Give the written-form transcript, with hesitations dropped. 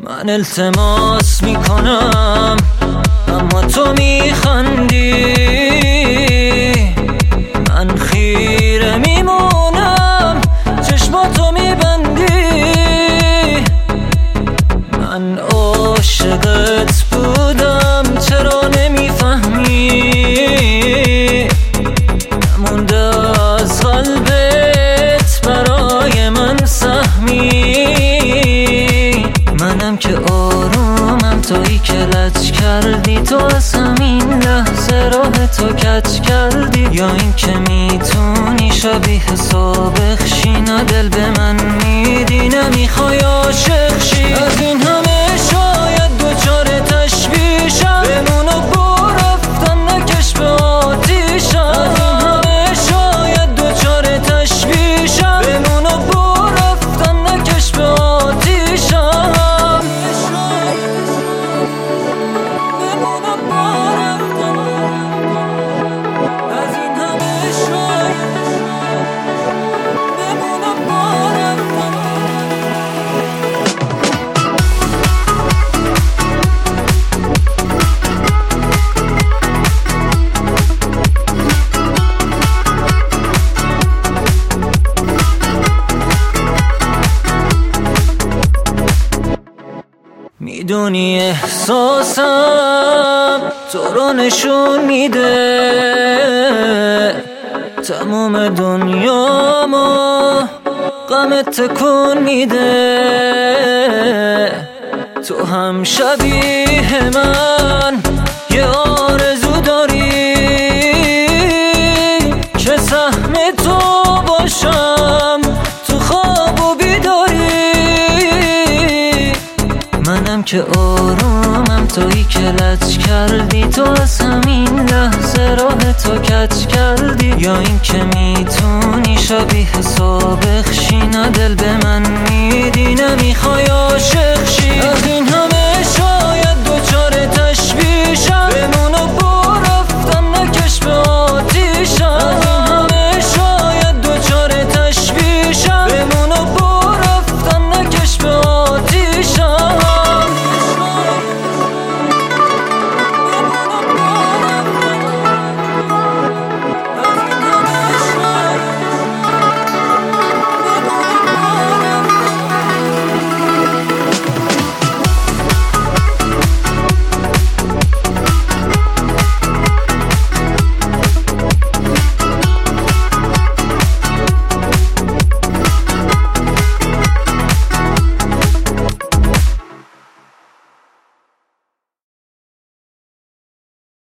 من التماس میکنم اما تو میخندی، من خیره میمونم چشماتو میبندی. من عاشقت بودم چرا نمیفهمی، نمونده از قلبت برای من سهمی. منم که آرومم تویی که لج کردی، تو از همین لحظه راه تو کج کردی. یا این که میتونی شبیه سابق شی، نه دل به من میدی نمیخوای عاشق شی. از این همه شاید دوچار تشبیه شم، بمون و برفتن نکش به آتیشم. از این همه شاید دوچار تشبیه شم، بمون و برفتن نکش به آتیشم. میدونی احساسم تو رو نشون میده، تموم دنیامو غمت تکون میده. تو هم شبیه من یه آرزو داری که سهم تو باشم تو خواب و بیداری. منم که آرومم تویی که لج کردی، تو از همین لحظه راه تو کج کردی. یا این که میتونی شبیه سابق شی، نه دل به من میدی نمیخوای عاشق